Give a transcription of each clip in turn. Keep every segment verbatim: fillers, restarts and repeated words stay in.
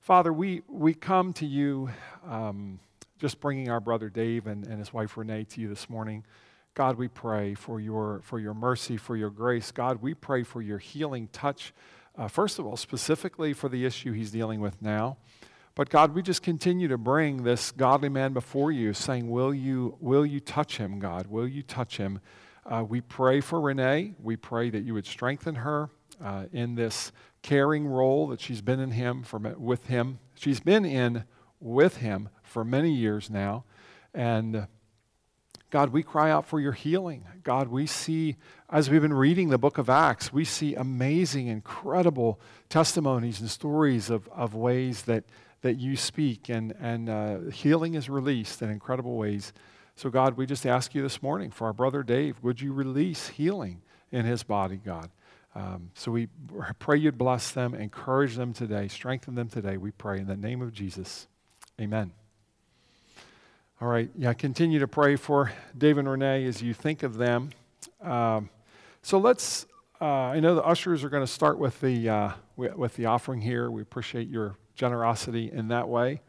Father, we, we come to you um, just bringing our brother Dave and, and his wife Renee to you this morning. God, we pray for your, for your mercy, for your grace. God, we pray for your healing touch, uh, first of all, specifically for the issue he's dealing with now. But God, we just continue to bring this godly man before you, saying, will you, will you touch him, God? Will you touch him? Uh, we pray for Renee. We pray that you would strengthen her uh, in this caring role that she's been in him for, with him. She's been in with him for many years now. And uh, God, we cry out for your healing. God, we see, as we've been reading the book of Acts, we see amazing, incredible testimonies and stories of, of ways that, that you speak, and, and uh, healing is released in incredible ways. So God, we just ask you this morning for our brother Dave, would you release healing in his body, God? Um, so we pray you'd bless them, encourage them today, strengthen them today, we pray in the name of Jesus. Amen. All right, yeah, continue to pray for Dave and Renee as you think of them. Um, so let's, uh, I know the ushers are going to start with the, uh, with the offering here. We appreciate your generosity in that way.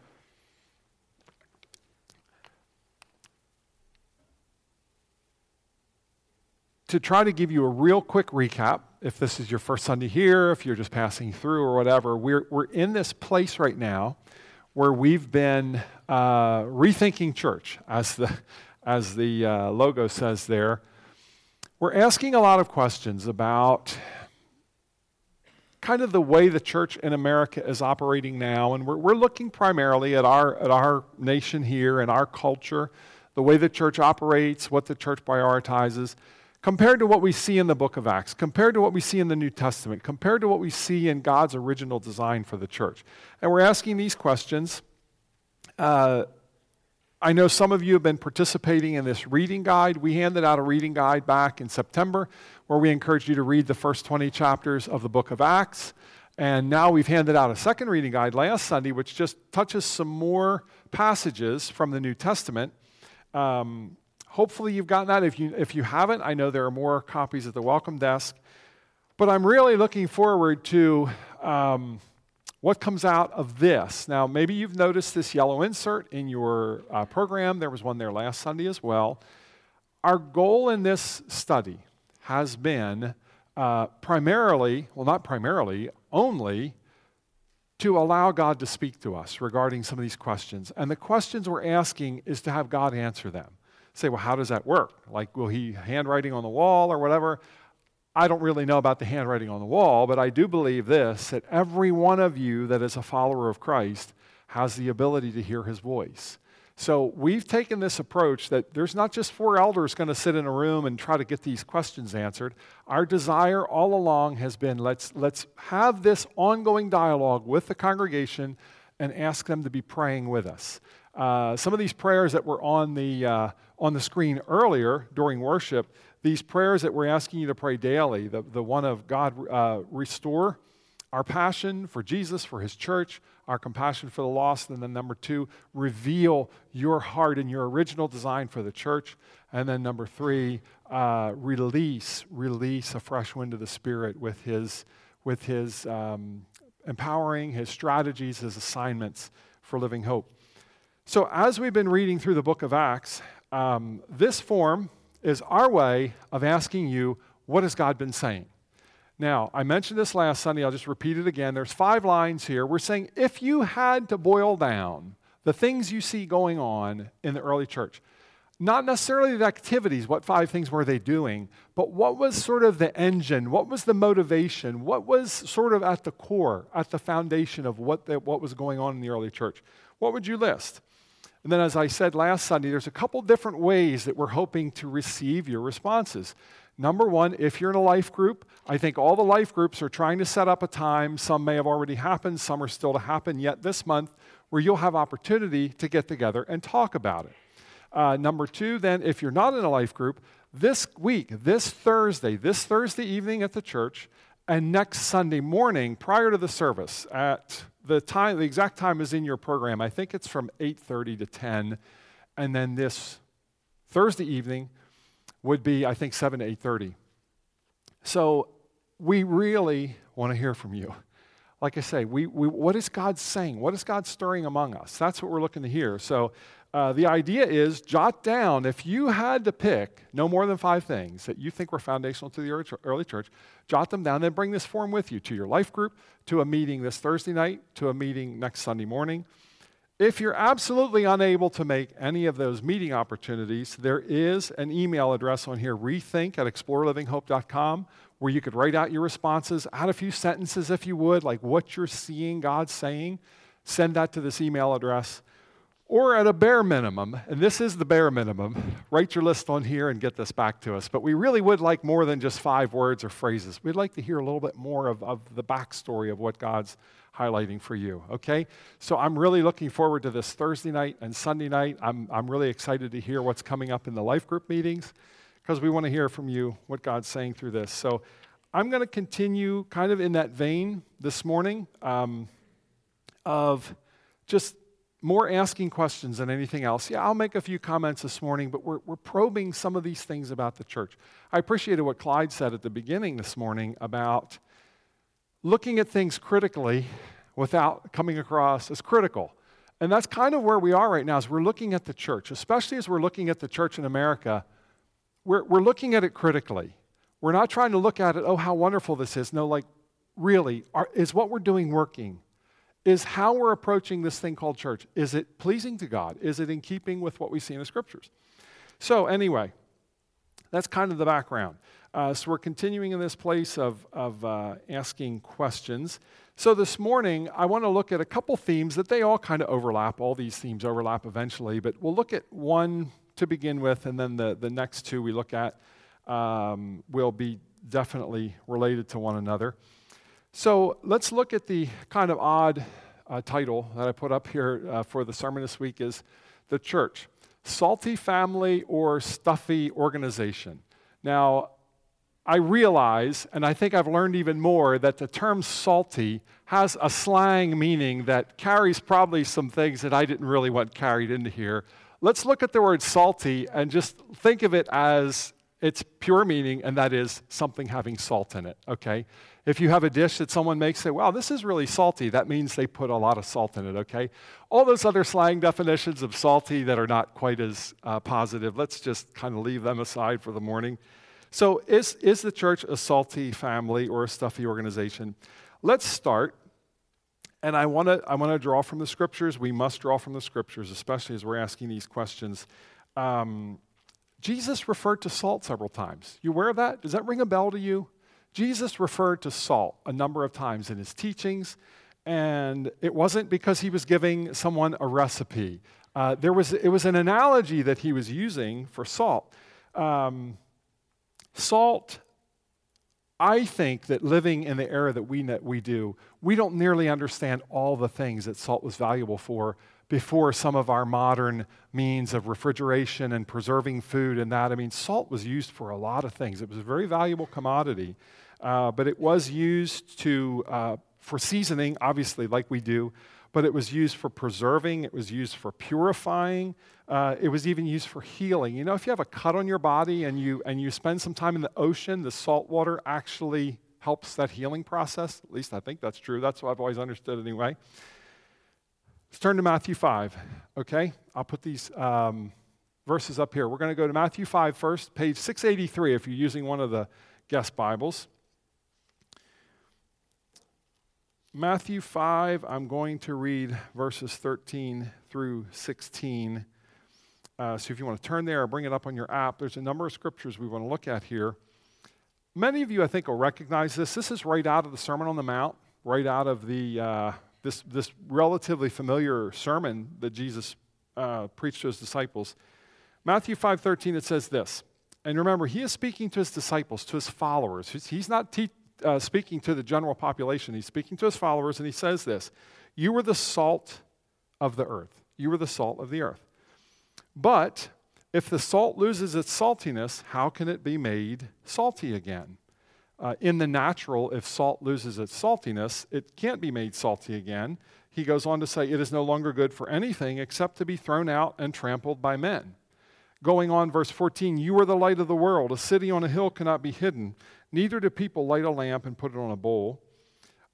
To try to give you a real quick recap, if this is your first Sunday here, if you're just passing through or whatever, we're we're in this place right now where we've been uh, rethinking church, as the as the uh, logo says there. We're asking a lot of questions about kind of the way the church in America is operating now, and we're we're looking primarily at our at our nation here and our culture, the way the church operates, what the church prioritizes, compared to what we see in the book of Acts, compared to what we see in the New Testament, compared to what we see in God's original design for the church. And we're asking these questions. Uh, I know some of you have been participating in this reading guide. We handed out a reading guide back in September where we encouraged you to read the first twenty chapters of the book of Acts. And now we've handed out a second reading guide last Sunday, which just touches some more passages from the New Testament. Um, Hopefully you've gotten that. If you if you haven't, I know there are more copies at the welcome desk. But I'm really looking forward to um, what comes out of this. Now, maybe you've noticed this yellow insert in your uh, program. There was one there last Sunday as well. Our goal in this study has been uh, primarily, well, not primarily, only to allow God to speak to us regarding some of these questions. And the questions we're asking is to have God answer them. Say, well, how does that work? Like, will he handwriting on the wall or whatever? I don't really know about the handwriting on the wall, but I do believe this, that every one of you that is a follower of Christ has the ability to hear his voice. So we've taken this approach that there's not just four elders going to sit in a room and try to get these questions answered. Our desire all along has been, let's, let's have this ongoing dialogue with the congregation and ask them to be praying with us. Uh, some of these prayers that were on the uh, on the screen earlier during worship, these prayers that we're asking you to pray daily, the, the one of God, uh, restore our passion for Jesus, for his church, our compassion for the lost, and then number two, reveal your heart and your original design for the church, and then number three, uh, release, release a fresh wind of the Spirit with his, with his um, empowering, his strategies, his assignments for living hope. So as we've been reading through the book of Acts, um, this form is our way of asking you, what has God been saying? Now, I mentioned this last Sunday, I'll just repeat it again. There's five lines here. We're saying, if you had to boil down the things you see going on in the early church, not necessarily the activities, what five things were they doing, but what was sort of the engine, what was the motivation, what was sort of at the core, at the foundation of what, the, what was going on in the early church? What would you list? And then as I said last Sunday, there's a couple different ways that we're hoping to receive your responses. Number one, if you're in a life group, I think all the life groups are trying to set up a time. Some may have already happened, some are still to happen yet this month, where you'll have opportunity to get together and talk about it. Uh, number two, then, if you're not in a life group, this week, this Thursday, this Thursday evening at the church, and next Sunday morning prior to the service at the time, the exact time is in your program. I think it's from eight thirty to ten. And then this Thursday evening would be, I think, seven to eight thirty. So we really want to hear from you. like I say, we, we what is God saying? What is God stirring among us? That's what we're looking to hear. So uh, the idea is jot down, if you had to pick no more than five things that you think were foundational to the early church, jot them down, then bring this form with you to your life group, to a meeting this Thursday night, to a meeting next Sunday morning. If you're absolutely unable to make any of those meeting opportunities, there is an email address on here, rethink at explore living hope dot com, where you could write out your responses, add a few sentences if you would, like what you're seeing God saying. Send that to this email address. Or at a bare minimum, and this is the bare minimum, write your list on here and get this back to us. But we really would like more than just five words or phrases. We'd like to hear a little bit more of, of the backstory of what God's highlighting for you, okay? So I'm really looking forward to this Thursday night and Sunday night. I'm, I'm really excited to hear what's coming up in the life group meetings, because we want to hear from you what God's saying through this. So I'm going to continue kind of in that vein this morning um, of just more asking questions than anything else. Yeah, I'll make a few comments this morning, but we're, we're probing some of these things about the church. I appreciated what Clyde said at the beginning this morning about looking at things critically without coming across as critical. And that's kind of where we are right now, as we're looking at the church, especially as we're looking at the church in America. We're, we're looking at it critically. We're not trying to look at it, oh, how wonderful this is. No, like, really, are, is what we're doing working? Is how we're approaching this thing called church, is it pleasing to God? Is it in keeping with what we see in the scriptures? So anyway, that's kind of the background. Uh, so we're continuing in this place of, of uh, asking questions. So this morning, I want to look at a couple themes that they all kind of overlap. All these themes overlap eventually, but we'll look at one to begin with, and then the, the next two we look at um, will be definitely related to one another. So let's look at the kind of odd uh, title that I put up here uh, for the sermon this week is The Church, Salty Family or Stuffy Organization. Now, I realize, and I think I've learned even more, that the term salty has a slang meaning that carries probably some things that I didn't really want carried into here. Let's look at the word salty and just think of it as its pure meaning, and that is something having salt in it, okay? If you have a dish that someone makes, say, wow, this is really salty, that means they put a lot of salt in it, okay? All those other slang definitions of salty that are not quite as uh, positive, let's just kind of leave them aside for the morning. So is, is the church a salty family or a stuffy organization? Let's start, and I want to I want to draw from the scriptures. We must draw from the scriptures, especially as we're asking these questions. Um, Jesus referred to salt several times. You aware of that? Does that ring a bell to you? Jesus referred to salt a number of times in his teachings, and it wasn't because he was giving someone a recipe. Uh, there was it was an analogy that he was using for salt. Um, salt, I think that living in the era that we that we do, we don't nearly understand all the things that salt was valuable for before some of our modern means of refrigeration and preserving food and that. I mean, salt was used for a lot of things. It was a very valuable commodity, uh, but it was used to uh, for seasoning, obviously, like we do, but it was used for preserving. It was used for purifying. Uh, it was even used for healing. You know, if you have a cut on your body and you and you spend some time in the ocean, the salt water actually helps that healing process. At least I think that's true. That's what I've always understood anyway. Let's turn to Matthew five, okay? I'll put these um, verses up here. We're going to go to Matthew five first, page six eighty-three if you're using one of the guest Bibles. Matthew five, I'm going to read verses thirteen through sixteen. Uh, so if you want to turn there or bring it up on your app, there's a number of scriptures we want to look at here. Many of you, I think, will recognize this. This is right out of the Sermon on the Mount, right out of the... Uh, This, this relatively familiar sermon that Jesus uh, preached to his disciples. Matthew five thirteen, it says this. And remember, he is speaking to his disciples, to his followers. He's, he's not te- uh, speaking to the general population. He's speaking to his followers, and he says this. You were the salt of the earth. You were the salt of the earth. But if the salt loses its saltiness, how can it be made salty again? Uh, in the natural, if salt loses its saltiness, it can't be made salty again. He goes on to say, it is no longer good for anything except to be thrown out and trampled by men. Going on, verse fourteen, you are the light of the world. A city on a hill cannot be hidden. Neither do people light a lamp and put it on a bowl,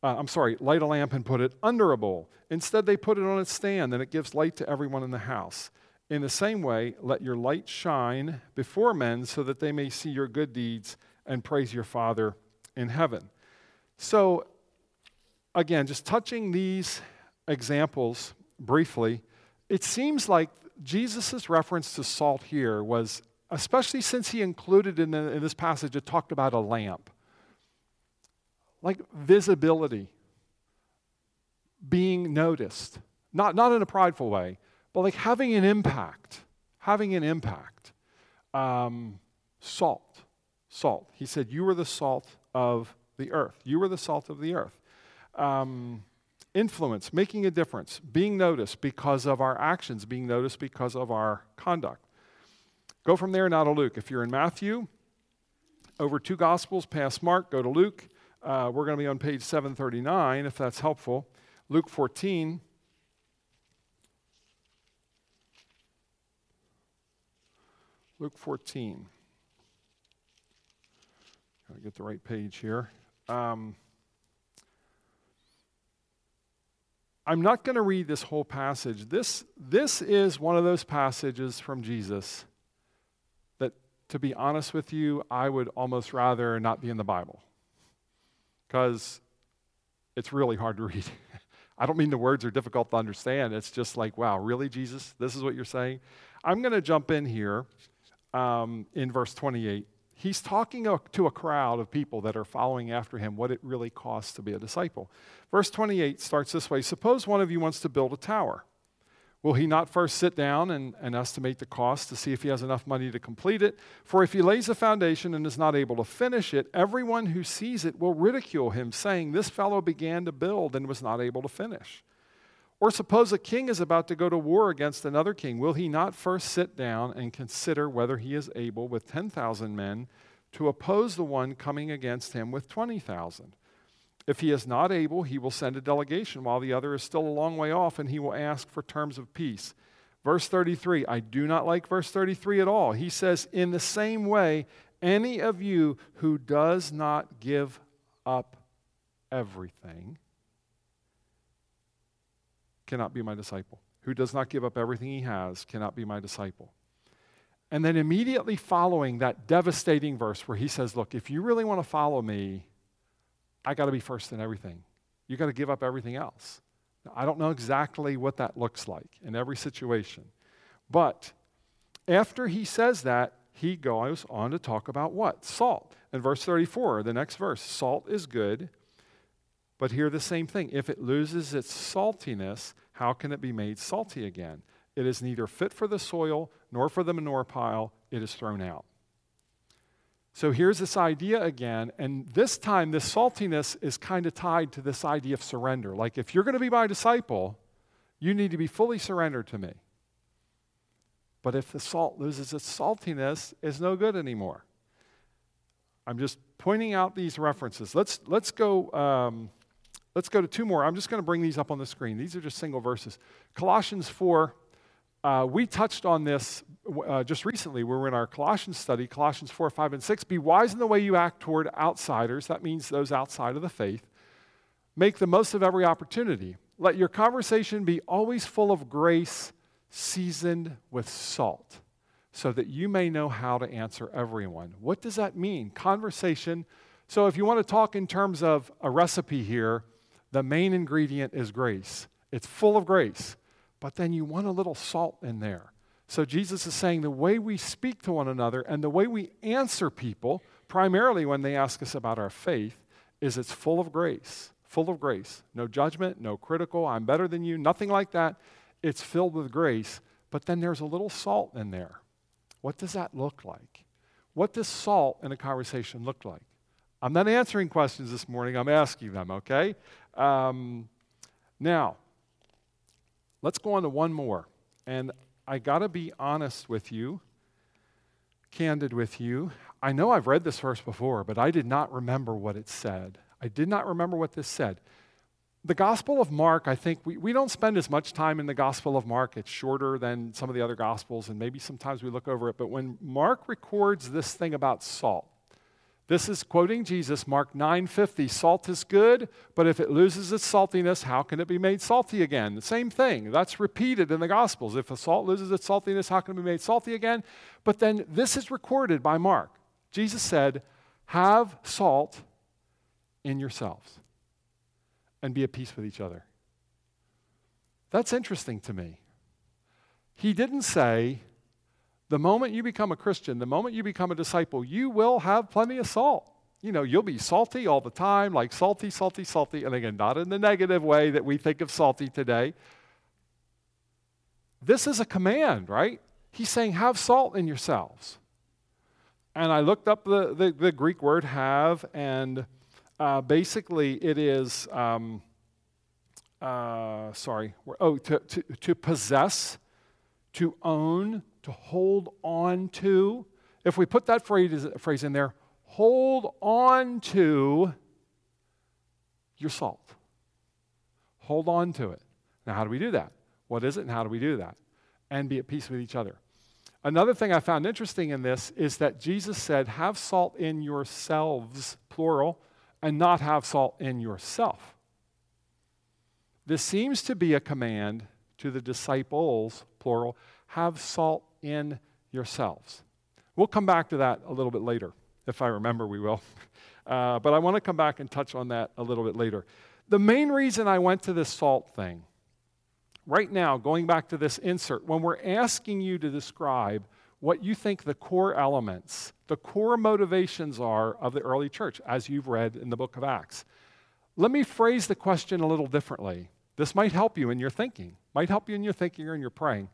Uh, I'm sorry, light a lamp and put it under a bowl. Instead, they put it on its stand, and it gives light to everyone in the house. In the same way, let your light shine before men so that they may see your good deeds and praise your Father in heaven. So, again, just touching these examples briefly, it seems like Jesus' reference to salt here was, especially since he included in, the, in this passage, it talked about a lamp. Like visibility, being noticed, not, not in a prideful way, but like having an impact, having an impact. Um, salt, salt. He said, you are the salt of the earth. You are the salt of the earth. Um, influence, making a difference, being noticed because of our actions, being noticed because of our conduct. Go from there now to Luke. If you're in Matthew, over two Gospels past Mark, go to Luke. Uh, we're going to be on page seven thirty-nine, if that's helpful. Luke fourteen. Luke fourteen. Got to get the right page here. Um, I'm not going to read this whole passage. This, this is one of those passages from Jesus that, to be honest with you, I would almost rather not be in the Bible, because it's really hard to read. I don't mean the words are difficult to understand. It's just like, wow, really, Jesus? This is what you're saying? I'm going to jump in here um, in verse twenty-eight. He's talking to a crowd of people that are following after him, what it really costs to be a disciple. Verse twenty-eight starts this way. Suppose one of you wants to build a tower. Will he not first sit down and, and estimate the cost to see if he has enough money to complete it? For if he lays a foundation and is not able to finish it, everyone who sees it will ridicule him, saying, this fellow began to build and was not able to finish. Or suppose a king is about to go to war against another king. Will he not first sit down and consider whether he is able with ten thousand men to oppose the one coming against him with twenty thousand? If he is not able, he will send a delegation while the other is still a long way off, and he will ask for terms of peace. Verse thirty-three, I do not like verse thirty-three at all. He says, in the same way, any of you who does not give up everything cannot be my disciple. Who does not give up everything he has cannot be my disciple. And then immediately following that devastating verse where he says, look, if you really want to follow me, I got to be first in everything. You got to give up everything else. Now, I don't know exactly what that looks like in every situation. But after he says that, he goes on to talk about what? Salt. In verse thirty-four, the next verse, salt is good, but here the same thing. If it loses its saltiness, how can it be made salty again? It is neither fit for the soil nor for the manure pile. It is thrown out. So here's this idea again, and this time this saltiness is kind of tied to this idea of surrender. Like, if you're going to be my disciple, you need to be fully surrendered to me. But if the salt loses its saltiness, it's no good anymore. I'm just pointing out these references. Let's let's go. Um, let's go to two more. I'm just going to bring these up on the screen. These are just single verses. Colossians four. Uh, we touched on this uh, just recently. We were in our Colossians study, Colossians four, five, and six. Be wise in the way you act toward outsiders. That means those outside of the faith. Make the most of every opportunity. Let your conversation be always full of grace, seasoned with salt, so that you may know how to answer everyone. What does that mean? Conversation. So if you want to talk in terms of a recipe here, the main ingredient is grace. It's full of grace. But then you want a little salt in there. So Jesus is saying the way we speak to one another and the way we answer people, primarily when they ask us about our faith, is it's full of grace, full of grace. No judgment, no critical, I'm better than you, nothing like that. It's filled with grace, but then there's a little salt in there. What does that look like? What does salt in a conversation look like? I'm not answering questions this morning, I'm asking them, okay? Um, now, let's go on to one more. And I got to be honest with you, candid with you. I know I've read this verse before, but I did not remember what it said. I did not remember what this said. The Gospel of Mark, I think, we, we don't spend as much time in the Gospel of Mark. It's shorter than some of the other Gospels, and maybe sometimes we look over it. But when Mark records this thing about salt, This is quoting Jesus, Mark nine fifty. Salt is good, but if it loses its saltiness, how can it be made salty again? The same thing. That's repeated in the Gospels. If a salt loses its saltiness, how can it be made salty again? But then this is recorded by Mark. Jesus said, have salt in yourselves and be at peace with each other. That's interesting to me. He didn't say, the moment you become a Christian, the moment you become a disciple, you will have plenty of salt. You know, you'll be salty all the time, like salty, salty, salty. And again, not in the negative way that we think of salty today. This is a command, right? He's saying, have salt in yourselves. And I looked up the, the, the Greek word have, and uh, basically it is, um, uh, sorry, oh, to, to, to possess, to own, to hold on to. If we put that phrase, phrase in there, hold on to your salt. Hold on to it. Now, how do we do that? What is it and how do we do that? And be at peace with each other. Another thing I found interesting in this is that Jesus said, have salt in yourselves, plural, and not have salt in yourself. This seems to be a command to the disciples, plural, have salt in yourselves. We'll come back to that a little bit later. If I remember, we will. Uh, but I want to come back and touch on that a little bit later. The main reason I went to this salt thing, right now, going back to this insert, when we're asking you to describe what you think the core elements, the core motivations are of the early church, as you've read in the book of Acts, let me phrase the question a little differently. This might help you in your thinking, might help you in your thinking or in your praying.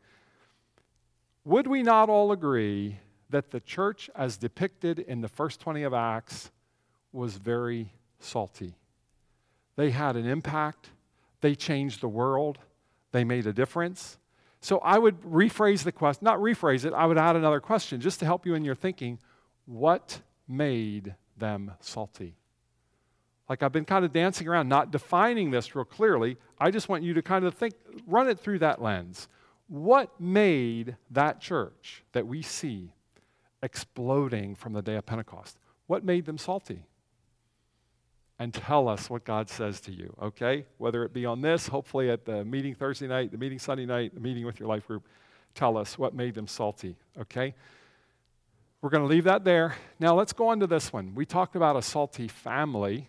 Would we not all agree that the church as depicted in the first twenty of Acts was very salty? They had an impact. They changed the world. They made a difference. So I would rephrase the question, not rephrase it, I would add another question just to help you in your thinking. What made them salty? Like I've been kind of dancing around, not defining this real clearly. I just want you to kind of think, run it through that lens. What made that church that we see exploding from the day of Pentecost? What made them salty? And tell us what God says to you, okay? Whether it be on this, hopefully at the meeting Thursday night, the meeting Sunday night, the meeting with your life group, tell us what made them salty, okay? We're going to leave that there. Now let's go on to this one. We talked about a salty family.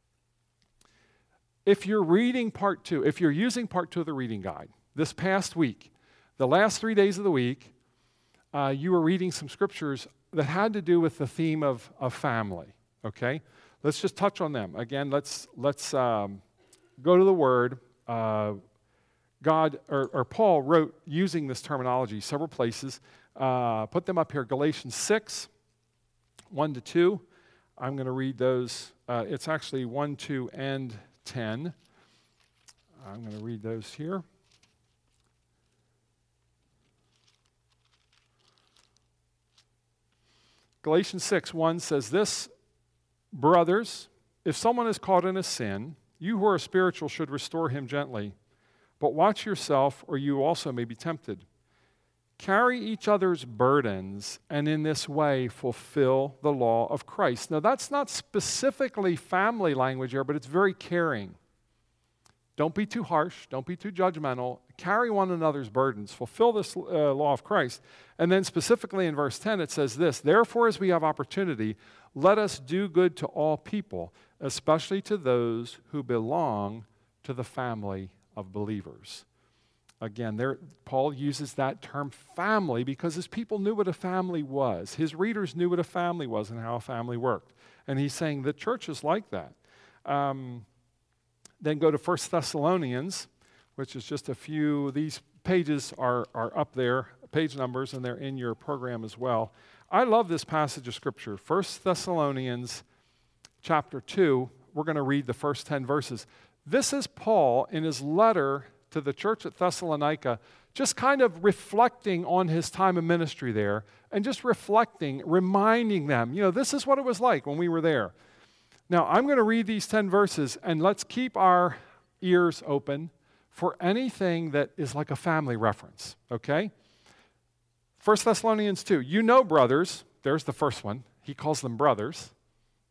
If you're reading part two, if you're using part two of the reading guide, this past week, the last three days of the week, uh, you were reading some scriptures that had to do with the theme of, of family, okay? Let's just touch on them. Again, let's, let's um, go to the Word. Uh, God, or, or Paul wrote using this terminology several places. Uh, put them up here. Galatians six, one to two. I'm going to read those. Uh, it's actually one, two, and ten. I'm going to read those here. Galatians six, one says this, brothers, if someone is caught in a sin, you who are spiritual should restore him gently. But watch yourself, or you also may be tempted. Carry each other's burdens, and in this way fulfill the law of Christ. Now, that's not specifically family language here, but it's very caring. Don't be too harsh. Don't be too judgmental. Carry one another's burdens. Fulfill this uh, law of Christ. And then specifically in verse ten, it says this, therefore, as we have opportunity, let us do good to all people, especially to those who belong to the family of believers. Again, there, Paul uses that term family because his people knew what a family was. His readers knew what a family was and how a family worked. And he's saying the church is like that. Um, then go to First Thessalonians, which is just a few, these pages are, are up there, page numbers, and they're in your program as well. I love this passage of Scripture. First Thessalonians chapter two, we're going to read the first ten verses. This is Paul in his letter to the church at Thessalonica, just kind of reflecting on his time of ministry there, and just reflecting, reminding them, you know, this is what it was like when we were there. Now, I'm going to read these ten verses, and let's keep our ears open for anything that is like a family reference, okay? First Thessalonians two, you know, brothers, there's the first one. He calls them brothers,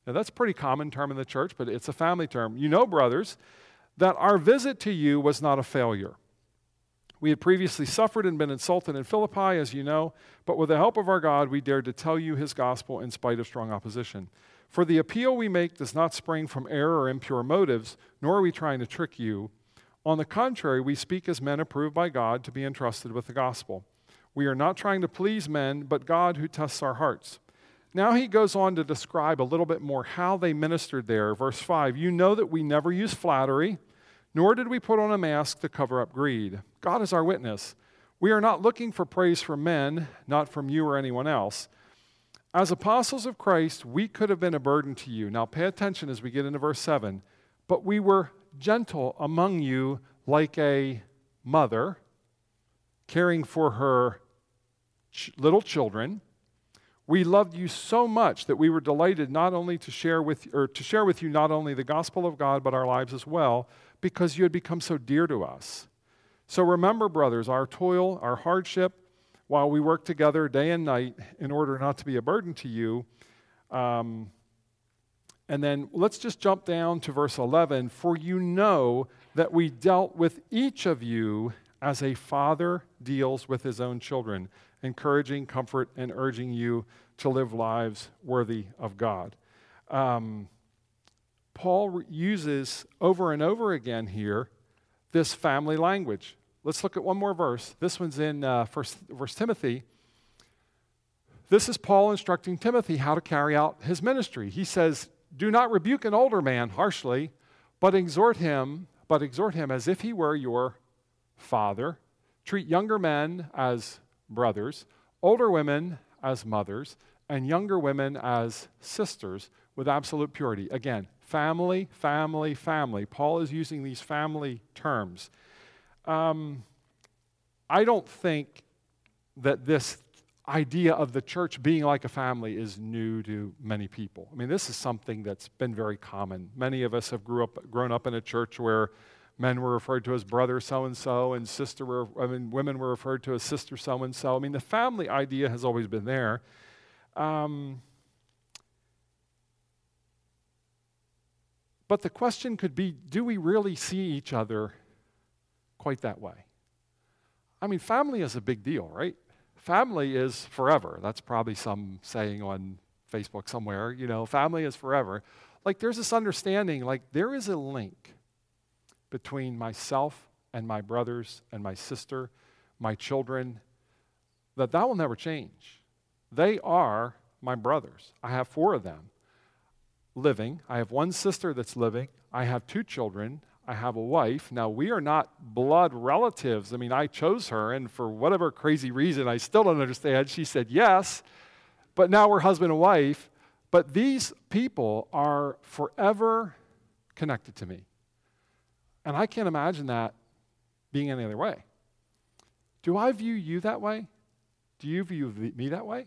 Now, that's a pretty common term in the church, but it's a family term. You know, brothers, that our visit to you was not a failure. We had previously suffered and been insulted in Philippi, as you know, but with the help of our God, we dared to tell you his gospel in spite of strong opposition. For the appeal we make does not spring from error or impure motives, nor are we trying to trick you. On the contrary, we speak as men approved by God to be entrusted with the gospel. We are not trying to please men, but God who tests our hearts. Now he goes on to describe a little bit more how they ministered there. Verse five, you know that we never use flattery, nor did we put on a mask to cover up greed. God is our witness. We are not looking for praise from men, not from you or anyone else. As apostles of Christ, we could have been a burden to you. Now pay attention as we get into verse seven. But we were gentle among you like a mother caring for her ch- little children. We loved you so much that we were delighted not only to share with or to share with you not only the gospel of God but our lives as well, because you had become so dear to us. So remember, brothers, our toil, our hardship, while we work together day and night in order not to be a burden to you. Um, and then let's just jump down to verse eleven. For you know that we dealt with each of you as a father deals with his own children, encouraging, comfort, and urging you to live lives worthy of God. Um, Paul re- uses over and over again here this family language. Let's look at one more verse. This one's in uh, First, First Timothy. This is Paul instructing Timothy how to carry out his ministry. He says, do not rebuke an older man harshly, but exhort him, but exhort him as if he were your father. Treat younger men as brothers, older women as mothers, and younger women as sisters with absolute purity. Again, family, family, family. Paul is using these family terms. Um, I don't think that this idea of the church being like a family is new to many people. I mean, this is something that's been very common. Many of us have grew up, grown up in a church where men were referred to as brother so-and-so, and sister were, I mean, women were referred to as sister so-and-so. I mean, the family idea has always been there. Um, but the question could be, do we really see each other quite that way? I mean, family is a big deal, right? Family is forever. That's probably some saying on Facebook somewhere, you know, family is forever. Like, there's this understanding, like, there is a link between myself and my brothers and my sister, my children, that that will never change. They are my brothers. I have four of them living. I have one sister that's living. I have two children. I have a wife. Now, we are not blood relatives. I mean, I chose her, and for whatever crazy reason, I still don't understand, she said yes, but now we're husband and wife. But these people are forever connected to me. And I can't imagine that being any other way. Do I view you that way? Do you view me that way?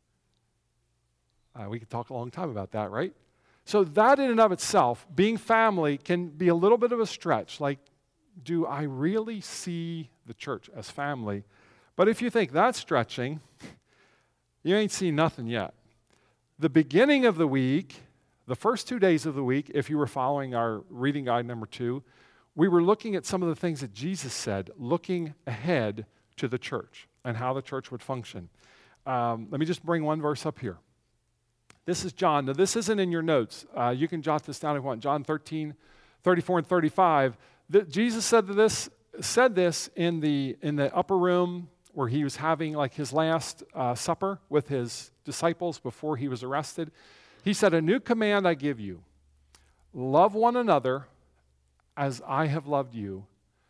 Uh, we could talk a long time about that, right? So that in and of itself, being family, can be a little bit of a stretch. Like, do I really see the church as family? But if you think that's stretching, you ain't seen nothing yet. The beginning of the week, the first two days of the week, if you were following our reading guide number two, we were looking at some of the things that Jesus said, looking ahead to the church and how the church would function. Um, let me just bring one verse up here. This is John. Now, this isn't in your notes. Uh, you can jot this down if you want. John thirteen, thirty-four and thirty-five. The, Jesus said this, said this in the, in the upper room where he was having like his last uh, supper with his disciples before he was arrested. He said, a new command I give you. Love one another as I have loved you,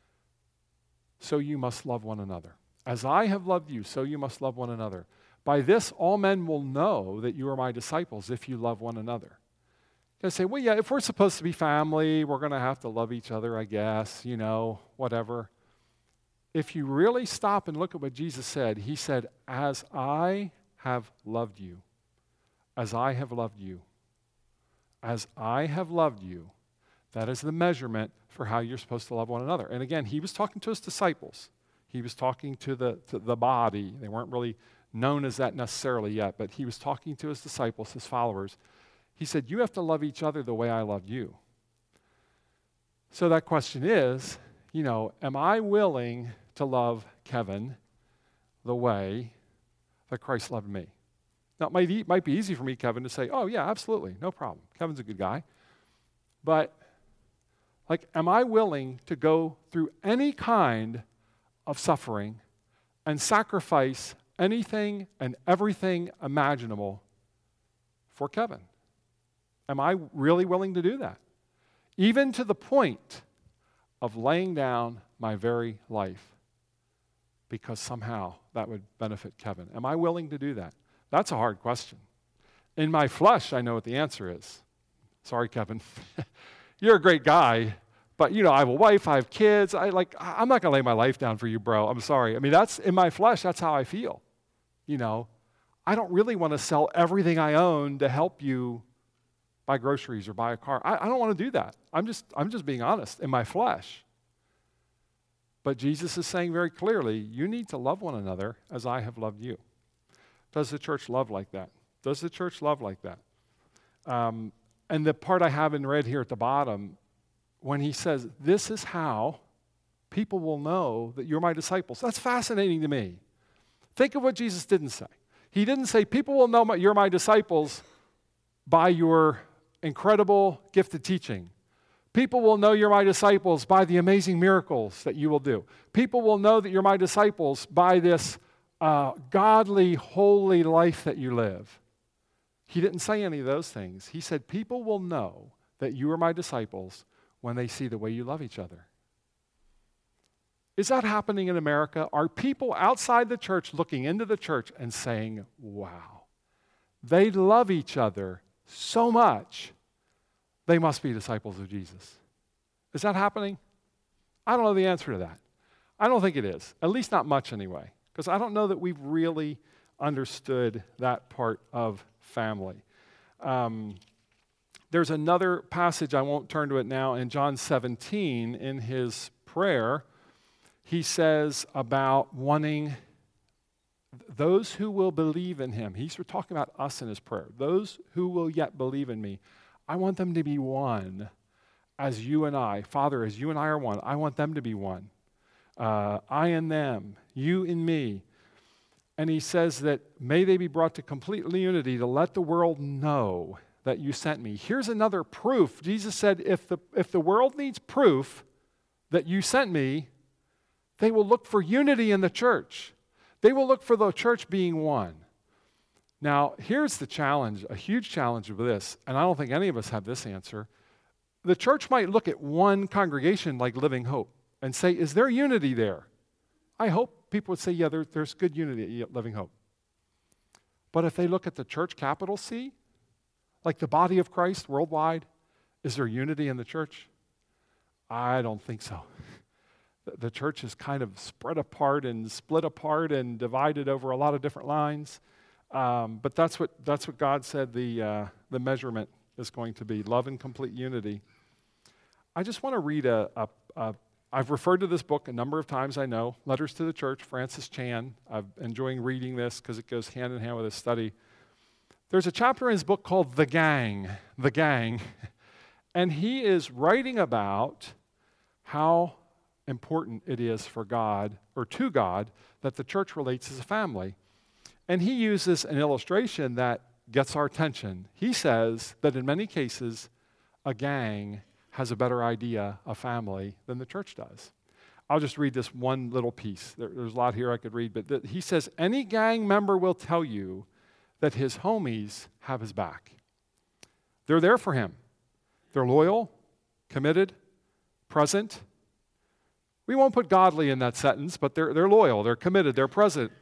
so you must love one another. As I have loved you, so you must love one another. By this, all men will know that you are my disciples if you love one another. They say, well, yeah, if we're supposed to be family, we're going to have to love each other, I guess, you know, whatever. If you really stop and look at what Jesus said, he said, as I have loved you, as I have loved you, as I have loved you, that is the measurement for how you're supposed to love one another. And again, he was talking to his disciples. He was talking to the, to the body. They weren't really known as that necessarily yet, but he was talking to his disciples, his followers. He said, you have to love each other the way I loved you. So that question is, you know, am I willing to love Kevin the way that Christ loved me? Now, it might, might be easy for me, Kevin, to say, oh, yeah, absolutely, no problem. Kevin's a good guy. But, like, am I willing to go through any kind of suffering and sacrifice anything and everything imaginable for Kevin? Am I really willing to do that? Even to the point of laying down my very life because somehow that would benefit Kevin. Am I willing to do that? That's a hard question. In my flesh, I know what the answer is. Sorry, Kevin. You're a great guy, but you know, I have a wife, I have kids. I like I'm not going to lay my life down for you, bro. I'm sorry. I mean, that's in my flesh, that's how I feel. You know, I don't really want to sell everything I own to help you buy groceries or buy a car. I, I don't want to do that. I'm just I'm just being honest in my flesh. But Jesus is saying very clearly, you need to love one another as I have loved you. Does the church love like that? Does the church love like that? Um, and the part I have in red here at the bottom, when he says, this is how people will know that you're my disciples. That's fascinating to me. Think of what Jesus didn't say. He didn't say, people will know my, you're my disciples by your incredible gift of teaching. People will know you're my disciples by the amazing miracles that you will do. People will know that you're my disciples by this uh, godly, holy life that you live. He didn't say any of those things. He said, people will know that you are my disciples when they see the way you love each other. Is that happening in America? Are people outside the church looking into the church and saying, wow, they love each other so much, they must be disciples of Jesus? Is that happening? I don't know the answer to that. I don't think it is, at least not much anyway, because I don't know that we've really understood that part of family. Um, there's another passage, I won't turn to it now, in John seventeen, in his prayer, he says about wanting those who will believe in him. He's talking about us in his prayer. Those who will yet believe in me, I want them to be one as you and I. Father, as you and I are one, I want them to be one. Uh, I and them, you and me. And he says that may they be brought to complete unity to let the world know that you sent me. Here's another proof. Jesus said, if the, if the world needs proof that you sent me, they will look for unity in the church. They will look for the church being one. Now, here's the challenge, a huge challenge of this, and I don't think any of us have this answer. The church might look at one congregation like Living Hope and say, is there unity there? I hope people would say, yeah, there, there's good unity at Living Hope. But if they look at the church, capital C, like the body of Christ worldwide, is there unity in the church? I don't think so. The church is kind of spread apart and split apart and divided over a lot of different lines. Um, but that's what that's what God said the uh, the measurement is going to be, love and complete unity. I just want to read a, a, a, I've referred to this book a number of times, I know, Letters to the Church, Francis Chan. I'm enjoying reading this because it goes hand in hand with this study. There's a chapter in his book called The Gang, The Gang, and he is writing about how important it is for God, or to God, that the church relates as a family. And he uses an illustration that gets our attention. He says that in many cases, a gang has a better idea of family than the church does. I'll just read this one little piece. There, there's a lot here I could read, but th- he says, any gang member will tell you that his homies have his back. They're there for him. They're loyal, committed, present. We won't put godly in that sentence, but they're, they're loyal, they're committed, they're present.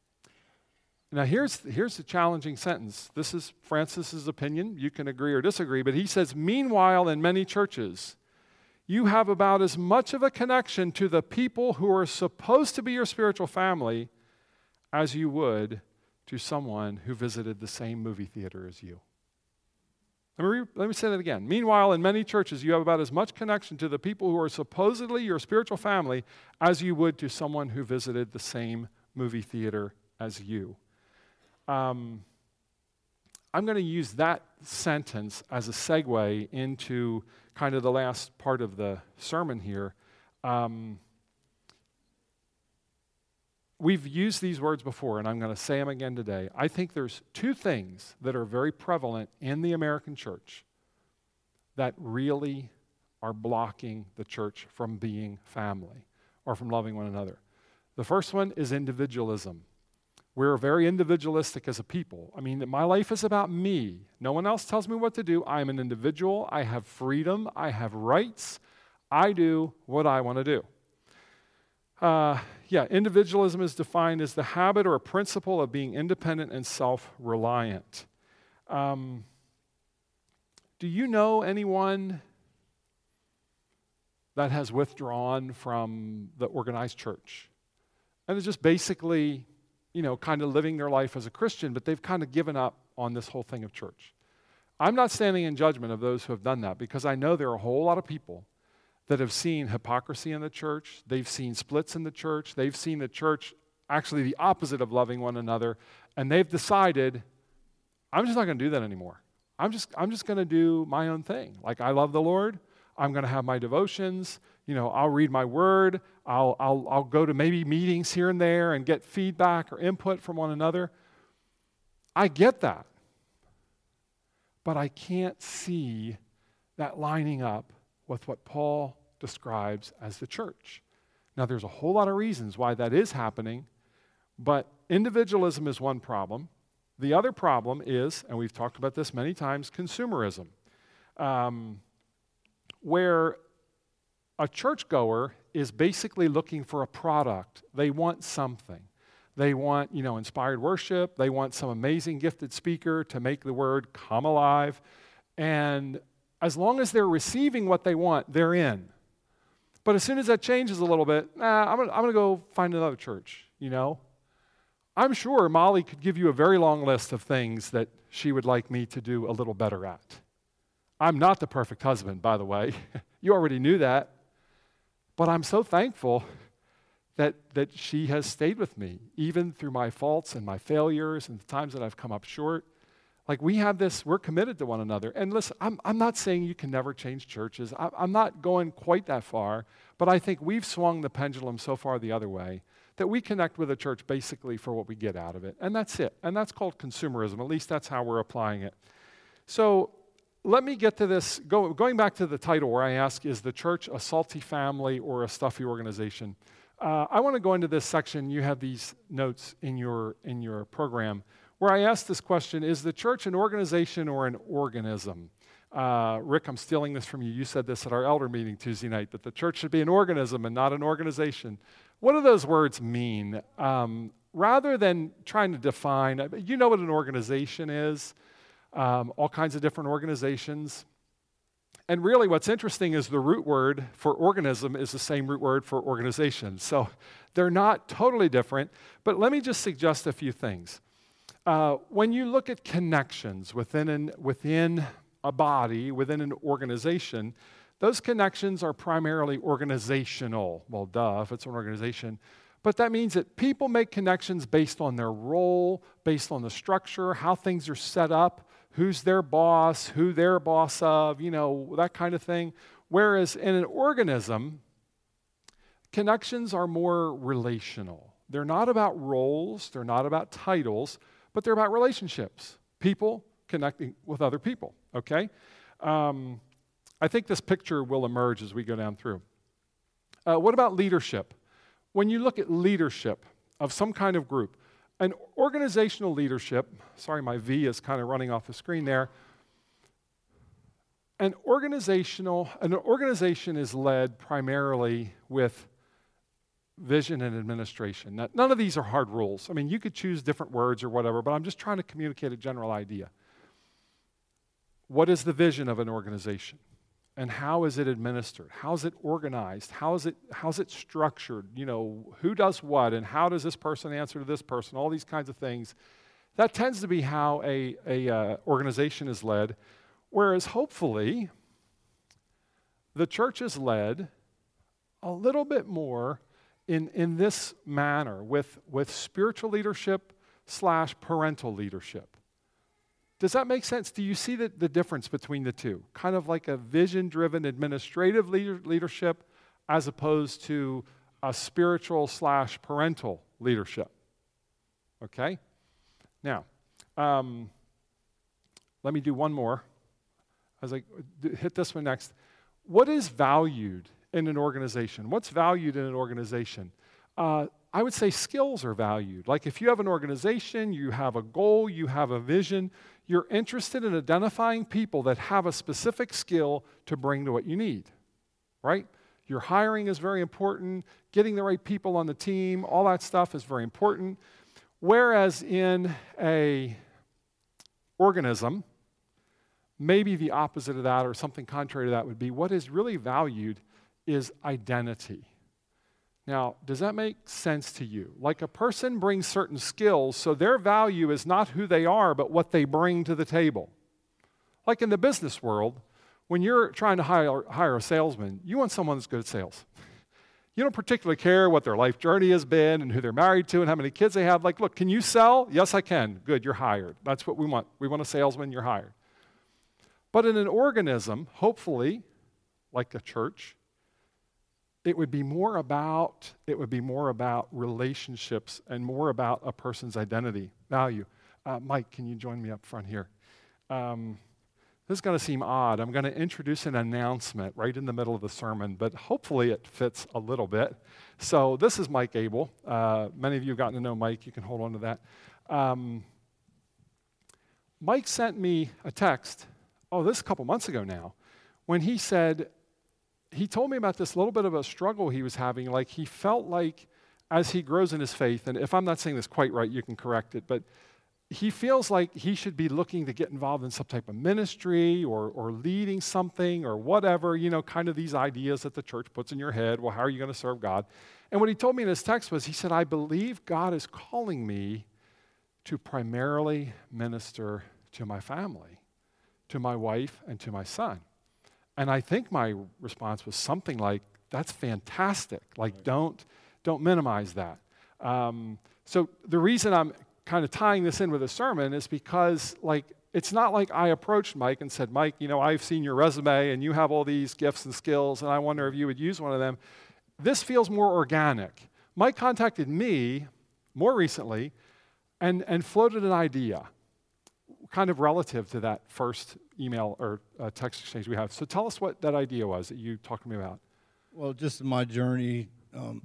Now here's, here's the challenging sentence. This is Francis's opinion. You can agree or disagree, but he says, meanwhile, in many churches, you have about as much of a connection to the people who are supposed to be your spiritual family as you would to someone who visited the same movie theater as you. Let me, re- let me say that again. Meanwhile, in many churches, you have about as much connection to the people who are supposedly your spiritual family as you would to someone who visited the same movie theater as you. Um, I'm going to use that sentence as a segue into kind of the last part of the sermon here. Um, we've used these words before, and I'm going to say them again today. I think there's two things that are very prevalent in the American church that really are blocking the church from being family or from loving one another. The first one is individualism. We're very individualistic as a people. I mean, my life is about me. No one else tells me what to do. I'm an individual. I have freedom. I have rights. I do what I want to do. Uh, yeah, individualism is defined as the habit or a principle of being independent and self-reliant. Um, do you know anyone that has withdrawn from the organized church and is just basically, you know, kind of living their life as a Christian, but they've kind of given up on this whole thing of church? I'm not standing in judgment of those who have done that, because I know there are a whole lot of people that have seen hypocrisy in the church. They've seen splits in the church. They've seen the church actually the opposite of loving one another, and they've decided, I'm just not going to do that anymore. I'm just, I'm just going to do my own thing. Like, I love the Lord. I'm going to have my devotions. You know, I'll read my word. I'll, I'll, I'll go to maybe meetings here and there and get feedback or input from one another. I get that. But I can't see that lining up with what Paul describes as the church. Now, there's a whole lot of reasons why that is happening, but individualism is one problem. The other problem is, and we've talked about this many times, consumerism. Um, where a churchgoer is basically looking for a product. They want something. They want, you know, inspired worship. They want some amazing gifted speaker to make the word come alive. And as long as they're receiving what they want, they're in. But as soon as that changes a little bit, nah, I'm gonna, I'm gonna go find another church, you know? I'm sure Molly could give you a very long list of things that she would like me to do a little better at. I'm not the perfect husband, by the way. You already knew that. But I'm so thankful that, that she has stayed with me, even through my faults and my failures and the times that I've come up short. Like, we have this, we're committed to one another. And listen, I'm, I'm not saying you can never change churches. I, I'm not going quite that far, but I think we've swung the pendulum so far the other way that we connect with a church basically for what we get out of it. And that's it. And that's called consumerism. At least that's how we're applying it. So, let me get to this, go, going back to the title where I ask, is the church a salty family or a stuffy organization? Uh, I want to go into this section. You have these notes in your, in your program where I ask this question, is the church an organization or an organism? Uh, Rick, I'm stealing this from you. You said this at our elder meeting Tuesday night, that the church should be an organism and not an organization. What do those words mean? Um, rather than trying to define, you know what an organization is. Um, all kinds of different organizations. And really what's interesting is the root word for organism is the same root word for organization. So they're not totally different, but let me just suggest a few things. Uh, when you look at connections within, an, within a body, within an organization, those connections are primarily organizational. Well, duh, if it's an organization. But that means that people make connections based on their role, based on the structure, how things are set up, who's their boss, who they're boss of, you know, that kind of thing. Whereas in an organism, connections are more relational. They're not about roles, they're not about titles, but they're about relationships. People connecting with other people, okay? Um, I think this picture will emerge as we go down through. Uh, what about leadership? When you look at leadership of some kind of group, an organizational leadership, sorry, my V is kind of running off the screen there. An organizational, an organization is led primarily with vision and administration. Now, none of these are hard rules. I mean, you could choose different words or whatever, but I'm just trying to communicate a general idea. What is the vision of an organization? And how is it administered? How is it organized? How is it, how is it structured? You know, who does what, and how does this person answer to this person? All these kinds of things. That tends to be how a, a uh, organization is led, whereas hopefully the church is led a little bit more in, in this manner with, with spiritual leadership slash parental leadership. Does that make sense? Do you see the, the difference between the two? Kind of like a vision-driven administrative leader, leadership as opposed to a spiritual slash parental leadership. Okay? Now, um, let me do one more. As I hit this one next. What is valued in an organization? What's valued in an organization? Uh, I would say skills are valued. Like if you have an organization, you have a goal, you have a vision, you're interested in identifying people that have a specific skill to bring to what you need, right? Your hiring is very important. Getting the right people on the team, all that stuff is very important. Whereas in a organism, maybe the opposite of that or something contrary to that would be what is really valued is identity. Now, does that make sense to you? Like a person brings certain skills, so their value is not who they are, but what they bring to the table. Like in the business world, when you're trying to hire, hire a salesman, you want someone that's good at sales. You don't particularly care what their life journey has been and who they're married to and how many kids they have. Like, look, can you sell? Yes, I can. Good, you're hired. That's what we want. We want a salesman, you're hired. But in an organism, hopefully, like a church, it would be more about it would be more about relationships and more about a person's identity, value. Uh, Mike, can you join me up front here? Um, this is going to seem odd. I'm going to introduce an announcement right in the middle of the sermon, but hopefully it fits a little bit. So this is Mike Abel. Uh, many of you have gotten to know Mike. You can hold on to that. Um, Mike sent me a text, oh, this is a couple months ago now, when he said, he told me about this little bit of a struggle he was having. Like he felt like as he grows in his faith, and if I'm not saying this quite right, you can correct it, but he feels like he should be looking to get involved in some type of ministry or, or leading something or whatever, you know, kind of these ideas that the church puts in your head. Well, how are you going to serve God? And what he told me in his text was, he said, I believe God is calling me to primarily minister to my family, to my wife and to my son. And I think my response was something like, that's fantastic. Like, right. don't, don't minimize that. Um, so the reason I'm kind of tying this in with a sermon is because, like, it's not like I approached Mike and said, Mike, you know, I've seen your resume and you have all these gifts and skills and I wonder if you would use one of them. This feels more organic. Mike contacted me more recently and, and floated an idea kind of relative to that first email or uh, text exchange we have. So tell us what that idea was that you talked to me about. Well, just in my journey, um,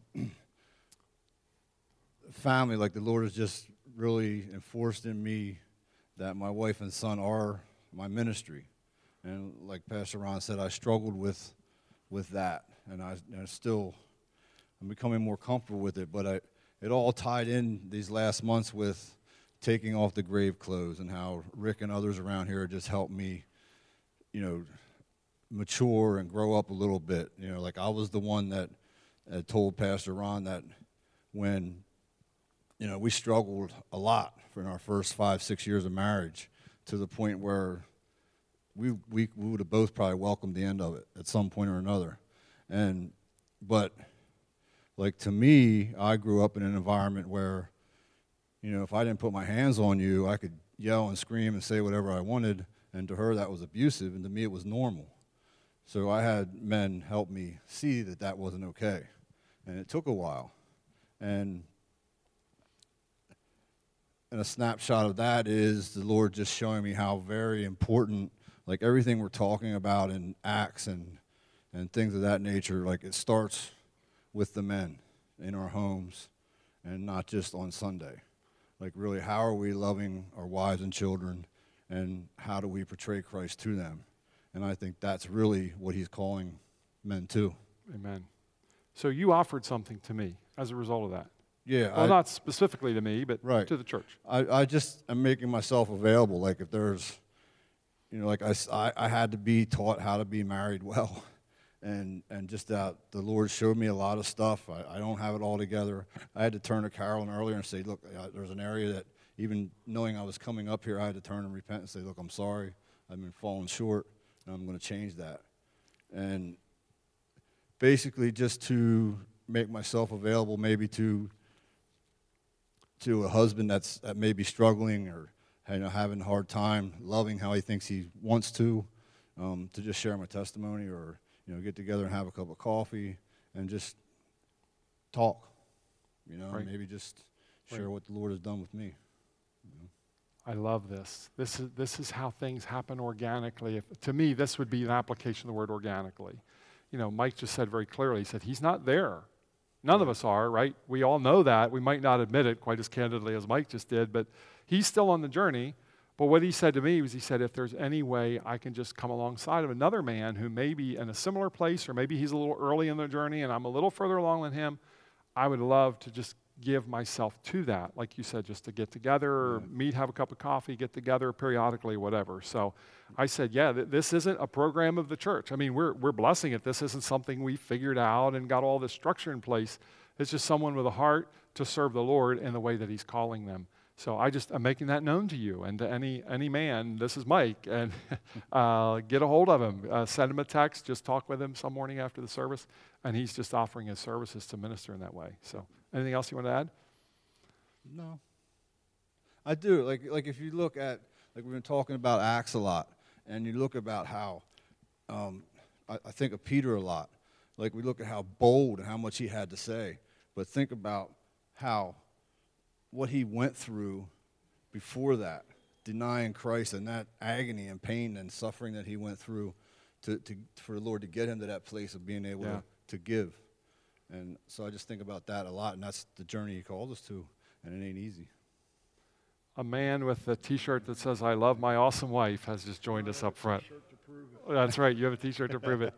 family, like the Lord has just really enforced in me that my wife and son are my ministry. And like Pastor Ron said, I struggled with with that, and I, and I still, I'm becoming more comfortable with it, but I, it all tied in these last months with taking off the grave clothes and how Rick and others around here just helped me, you know, mature and grow up a little bit. You know, like I was the one that uh, told Pastor Ron that when, you know, we struggled a lot for in our first five, six years of marriage to the point where we we, we would have both probably welcomed the end of it at some point or another. And, but, like to me, I grew up in an environment where, you know, if I didn't put my hands on you, I could yell and scream and say whatever I wanted, and to her that was abusive, and to me it was normal. So I had men help me see that that wasn't okay, and it took a while. And, and a snapshot of that is the Lord just showing me how very important, like everything we're talking about in Acts and, and things of that nature, like it starts with the men in our homes and not just on Sunday. Like really, how are we loving our wives and children, and how do we portray Christ to them? And I think that's really what he's calling men to. Amen. So you offered something to me as a result of that. Yeah. Well, I, not specifically to me, but right. to the church. I, I just am making myself available. Like if there's, you know, like I, I, I had to be taught how to be married well. And and just that the Lord showed me a lot of stuff. I, I don't have it all together. I had to turn to Carolyn earlier and say, look, uh, there's an area that even knowing I was coming up here, I had to turn and repent and say, look, I'm sorry. I've been falling short, and I'm going to change that. And basically just to make myself available maybe to to a husband that's that may be struggling or you know, having a hard time loving how he thinks he wants to, um, to just share my testimony or, you know, get together and have a cup of coffee and just talk, you know, Right. maybe just share Right. what the Lord has done with me. You know? I love this. This is this is how things happen organically. If, to me, this would be an application of the word organically. You know, Mike just said very clearly, he said, he's not there. None of us are, right? We all know that. We might not admit it quite as candidly as Mike just did, but he's still on the journey. But what he said to me was, he said, if there's any way I can just come alongside of another man who may be in a similar place, or maybe he's a little early in the journey and I'm a little further along than him, I would love to just give myself to that. Like you said, just to get together, or Yeah. meet, have a cup of coffee, get together periodically, whatever. So I said, yeah, th- this isn't a program of the church. I mean, we're, we're blessing it. This isn't something we figured out and got all this structure in place. It's just someone with a heart to serve the Lord in the way that he's calling them. So I just, I'm making that known to you and to any any man. This is Mike, and uh, get a hold of him. Uh, send him a text. Just talk with him some morning after the service, and he's just offering his services to minister in that way. So anything else you want to add? No. I do. Like like if you look at, like we've been talking about Acts a lot, and you look about how, um, I, I think of Peter a lot. Like we look at how bold and how much he had to say, but think about how, what he went through before that, denying Christ and that agony and pain and suffering that he went through to, to for the Lord to get him to that place of being able Yeah. to, to give. And so I just think about that a lot, and that's the journey he called us to, and it ain't easy. A man with a T-shirt that says, I love my awesome wife, has just joined us up front. That's right. You have a T-shirt to prove it.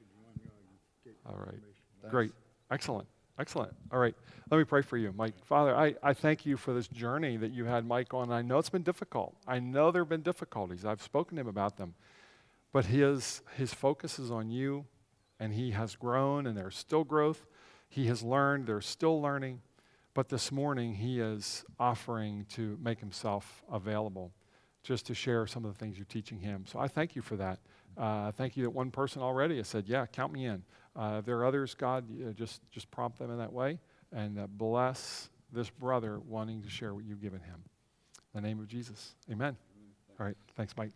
All right. Great. Excellent. Excellent. All right. Let me pray for you, Mike. Father, I, I thank you for this journey that you had Mike on. I know it's been difficult. I know there have been difficulties. I've spoken to him about them. But his his focus is on you, and he has grown, and there's still growth. He has learned. There's still learning. But this morning, he is offering to make himself available just to share some of the things you're teaching him. So I thank you for that. Uh, thank you that one person already has said, yeah, count me in. Uh, if there are others, God, uh, just, just prompt them in that way, and uh, bless this brother wanting to share what you've given him. In the name of Jesus, amen. All right, thanks, Mike.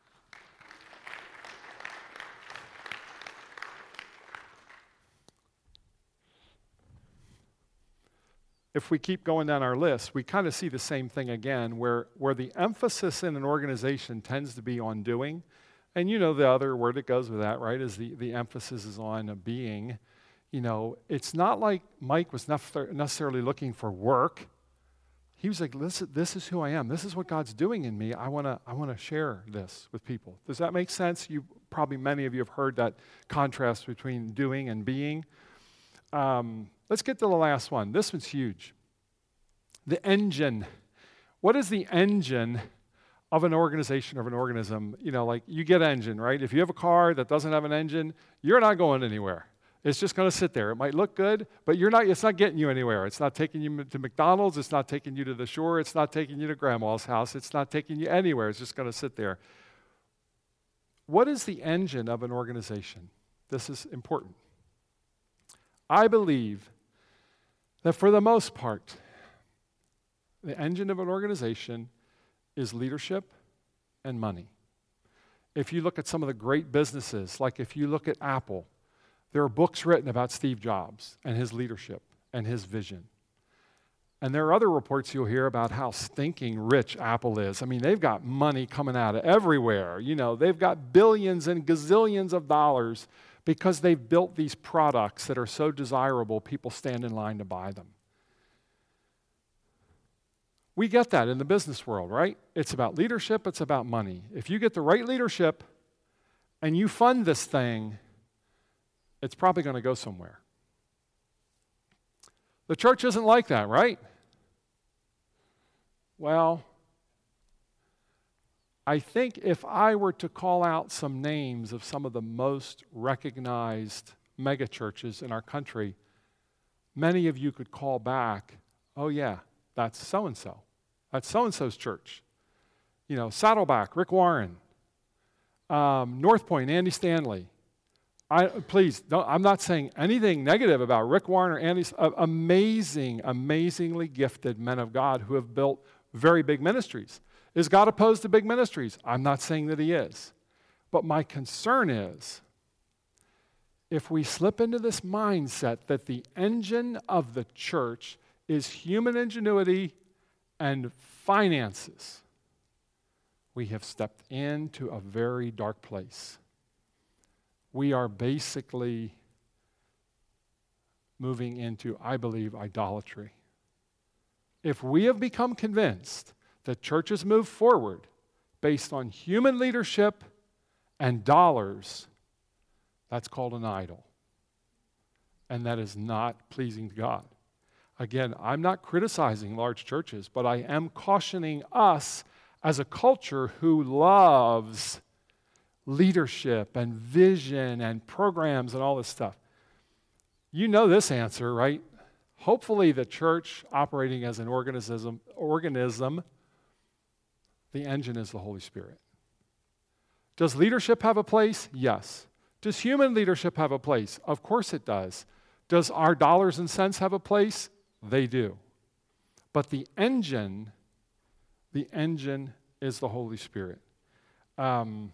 If we keep going down our list, we kind of see the same thing again, where, where the emphasis in an organization tends to be on doing. And you know the other word that goes with that, right, is the, the emphasis is on a being. You know, it's not like Mike was nef- necessarily looking for work. He was like, this, this is who I am. This is what God's doing in me. I want to I want to share this with people. Does that make sense? You probably, many of you have heard that contrast between doing and being. Um, let's get to the last one. This one's huge. The engine. What is the engine of an organization, of an organism? You know, like you get engine, right? If you have a car that doesn't have an engine, you're not going anywhere. It's just going to sit there. It might look good, but you're not. It's not getting you anywhere. It's not taking you to McDonald's. It's not taking you to the shore. It's not taking you to grandma's house. It's not taking you anywhere. It's just going to sit there. What is the engine of an organization? This is important. I believe that for the most part, the engine of an organization is leadership and money. If you look at some of the great businesses, like if you look at Apple, there are books written about Steve Jobs and his leadership and his vision. And there are other reports you'll hear about how stinking rich Apple is. I mean, they've got money coming out of everywhere. You know, they've got billions and gazillions of dollars because they've built these products that are so desirable, people stand in line to buy them. We get that in the business world, right? It's about leadership, it's about money. If you get the right leadership and you fund this thing, it's probably going to go somewhere. The church isn't like that, right? Well, I think if I were to call out some names of some of the most recognized megachurches in our country, many of you could call back, oh yeah, that's so-and-so. That's so-and-so's church. You know, Saddleback, Rick Warren, um, North Point, Andy Stanley. I, please, don't, I'm not saying anything negative about Rick Warren or Andy. Uh, amazing, amazingly gifted men of God who have built very big ministries. Is God opposed to big ministries? I'm not saying that he is. But my concern is, if we slip into this mindset that the engine of the church is human ingenuity and finances, we have stepped into a very dark place. We are basically moving into, I believe, idolatry. If we have become convinced that churches move forward based on human leadership and dollars, that's called an idol. And that is not pleasing to God. Again, I'm not criticizing large churches, but I am cautioning us as a culture who loves leadership and vision and programs and all this stuff. You know this answer, right? Hopefully the church operating as an organism, organism, the engine is the Holy Spirit. Does leadership have a place? Yes. Does human leadership have a place? Of course it does. Does our dollars and cents have a place? They do. But the engine, the engine is the Holy Spirit. Um,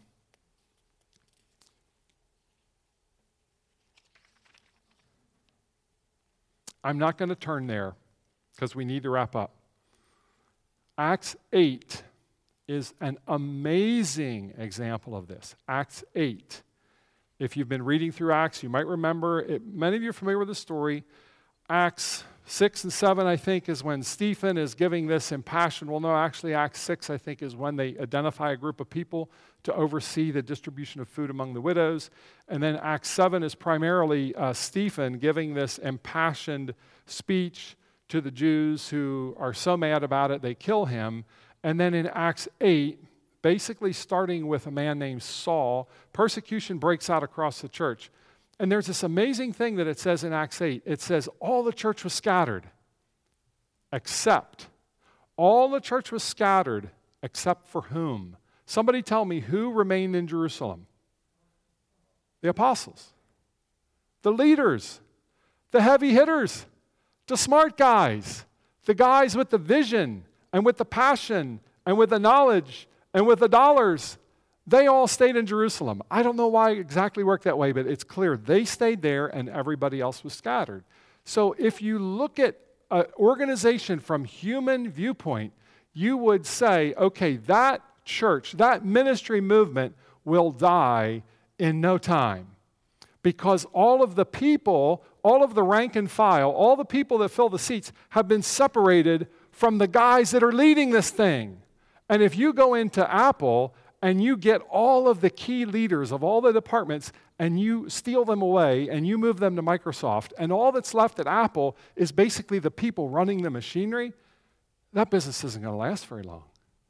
I'm not going to turn there because we need to wrap up. Acts eight is an amazing example of this. Acts eight. If you've been reading through Acts, you might remember it. Many of you are familiar with the story. Acts six and seven, I think, is when Stephen is giving this impassioned. Well, no, actually, Acts six, I think, is when they identify a group of people to oversee the distribution of food among the widows. And then Acts seven is primarily uh, Stephen giving this impassioned speech to the Jews who are so mad about it, they kill him. And then in Acts eight, basically starting with a man named Saul, persecution breaks out across the church. And there's this amazing thing that it says in Acts eight. It says all the church was scattered, except, all the church was scattered, except for whom? Somebody tell me who remained in Jerusalem? The apostles, the leaders, the heavy hitters, the smart guys, the guys with the vision and with the passion and with the knowledge and with the dollars. They all stayed in Jerusalem. I don't know why it exactly worked that way, but it's clear they stayed there and everybody else was scattered. So if you look at an organization from human viewpoint, you would say, okay, that church, that ministry movement will die in no time. Because all of the people, all of the rank and file, all the people that fill the seats have been separated from the guys that are leading this thing. And if you go into Apple and you get all of the key leaders of all the departments and you steal them away and you move them to Microsoft, and all that's left at Apple is basically the people running the machinery, that business isn't going to last very long.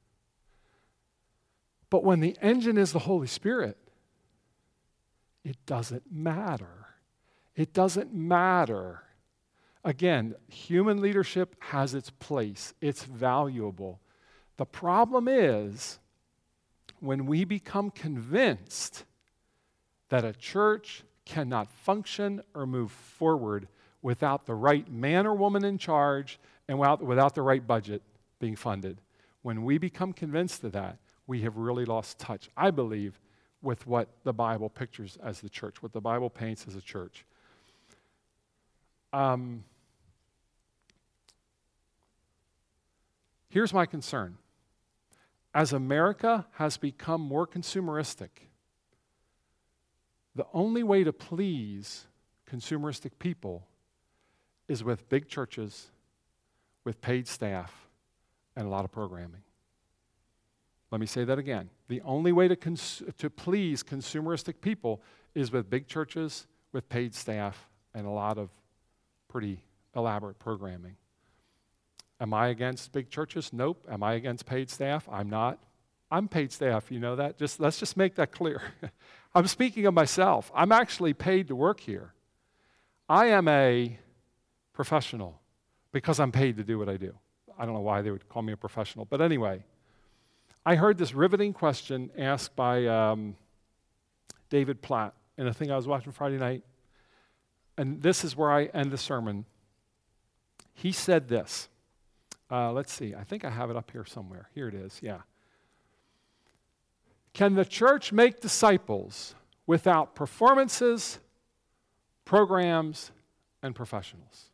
But when the engine is the Holy Spirit, it doesn't matter. It doesn't matter. Again, human leadership has its place. It's valuable. The problem is, when we become convinced that a church cannot function or move forward without the right man or woman in charge and without, without the right budget being funded, when we become convinced of that, we have really lost touch, I believe, with what the Bible pictures as the church, what the Bible paints as a church. Um, here's my concern. As America has become more consumeristic, the only way to please consumeristic people is with big churches, with paid staff, and a lot of programming. Let me say that again. The only way to, cons- to please consumeristic people is with big churches, with paid staff, and a lot of pretty elaborate programming. Am I against big churches? Nope. Am I against paid staff? I'm not. I'm paid staff, you know that? Just let's just make that clear. I'm speaking of myself. I'm actually paid to work here. I am a professional because I'm paid to do what I do. I don't know why they would call me a professional, but anyway, I heard this riveting question asked by um, David Platt in a thing I was watching Friday night, and this is where I end the sermon. He said this. Uh, let's see. I think I have it up here somewhere. Here it is. Yeah. Can the church make disciples without performances, programs, and professionals?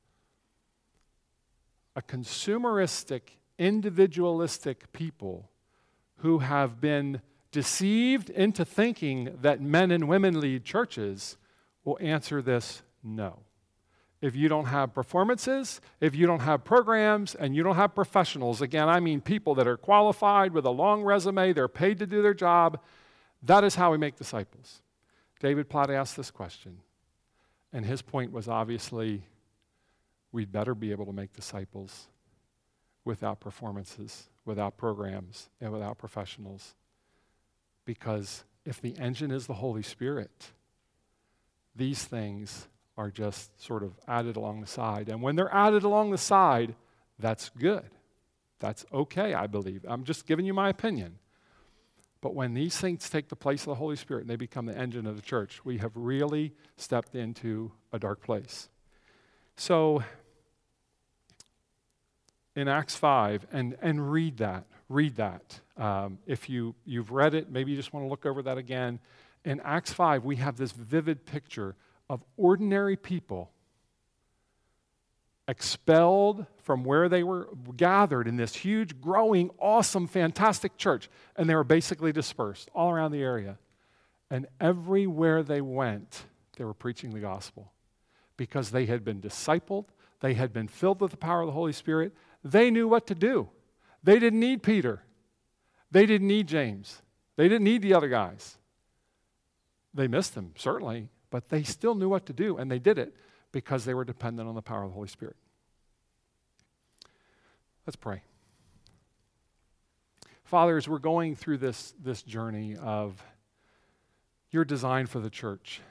A consumeristic, individualistic people who have been deceived into thinking that men and women lead churches will answer this no. If you don't have performances, if you don't have programs, and you don't have professionals, again, I mean people that are qualified with a long resume, they're paid to do their job, that is how we make disciples. David Platt asked this question, and his point was obviously we'd better be able to make disciples without performances, without programs, and without professionals. Because if the engine is the Holy Spirit, these things are just sort of added along the side. And when they're added along the side, that's good. That's okay, I believe. I'm just giving you my opinion. But when these things take the place of the Holy Spirit and they become the engine of the church, we have really stepped into a dark place. So, in Acts five, and, and read that, read that. Um, if you, you've read it, maybe you just want to look over that again. In Acts five, we have this vivid picture of ordinary people expelled from where they were gathered in this huge, growing, awesome, fantastic church, and they were basically dispersed all around the area. And everywhere they went, they were preaching the gospel because they had been discipled, they had been filled with the power of the Holy Spirit, they knew what to do. They didn't need Peter. They didn't need James. They didn't need the other guys. They missed them, certainly, but they still knew what to do, and they did it because they were dependent on the power of the Holy Spirit. Let's pray. Father, as we're going through this, this journey of your design for the church,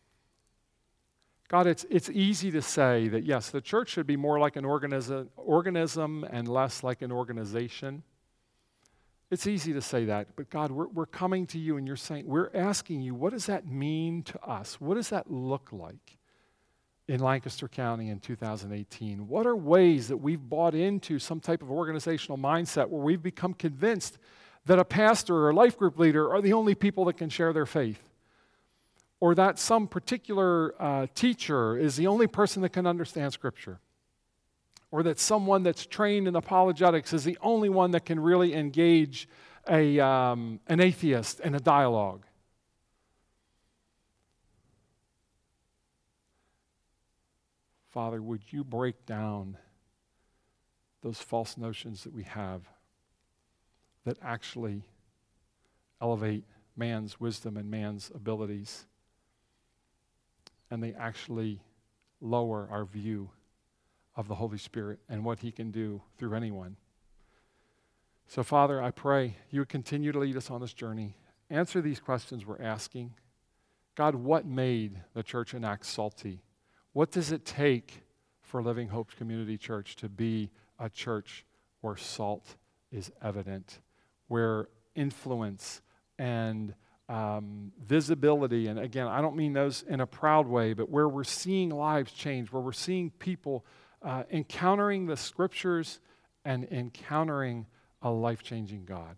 God, it's, it's easy to say that, yes, the church should be more like an organism, organism and less like an organization. It's easy to say that, but God, we're, we're coming to you and you're saying, we're asking you, what does that mean to us? What does that look like in Lancaster County in two thousand eighteen? What are ways that we've bought into some type of organizational mindset where we've become convinced that a pastor or a life group leader are the only people that can share their faith? Or that some particular uh, teacher is the only person that can understand Scripture? Or that someone that's trained in apologetics is the only one that can really engage a, um, an atheist in a dialogue? Father, would you break down those false notions that we have that actually elevate man's wisdom and man's abilities, and they actually lower our view of the Holy Spirit and what he can do through anyone? So, Father, I pray you would continue to lead us on this journey. Answer these questions we're asking. God, what made the church in Acts salty? What does it take for Living Hope Community Church to be a church where salt is evident, where influence and um, visibility, and again, I don't mean those in a proud way, but where we're seeing lives change, where we're seeing people uh, encountering the Scriptures and encountering a life-changing God.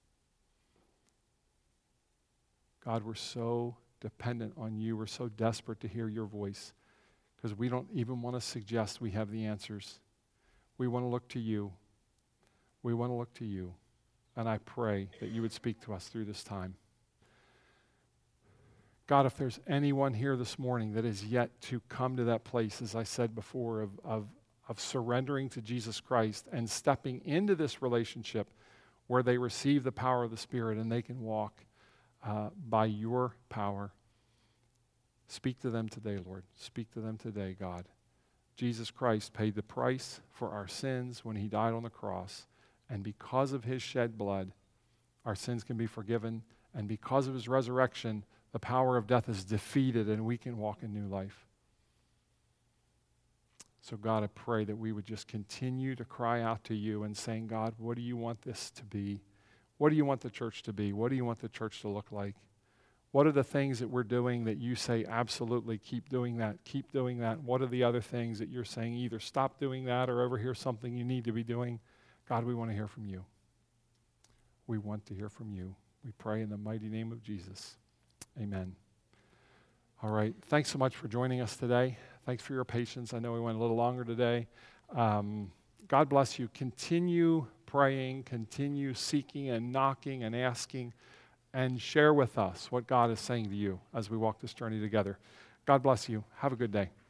God, we're so dependent on you. We're so desperate to hear your voice because we don't even want to suggest we have the answers. We want to look to you. We want to look to you. And I pray that you would speak to us through this time. God, if there's anyone here this morning that is yet to come to that place, as I said before, of, of, of surrendering to Jesus Christ and stepping into this relationship where they receive the power of the Spirit and they can walk uh, by your power, speak to them today, Lord. Speak to them today, God. Jesus Christ paid the price for our sins when he died on the cross, and because of his shed blood, our sins can be forgiven, and because of his resurrection, the power of death is defeated and we can walk in new life. So God, I pray that we would just continue to cry out to you and saying, God, what do you want this to be? What do you want the church to be? What do you want the church to look like? What are the things that we're doing that you say, absolutely, keep doing that, keep doing that? What are the other things that you're saying, either stop doing that or over here something you need to be doing? God, we want to hear from you. We want to hear from you. We pray in the mighty name of Jesus. Amen. All right. Thanks so much for joining us today. Thanks for your patience. I know we went a little longer today. Um, God bless you. Continue praying, continue seeking and knocking and asking, and share with us what God is saying to you as we walk this journey together. God bless you. Have a good day.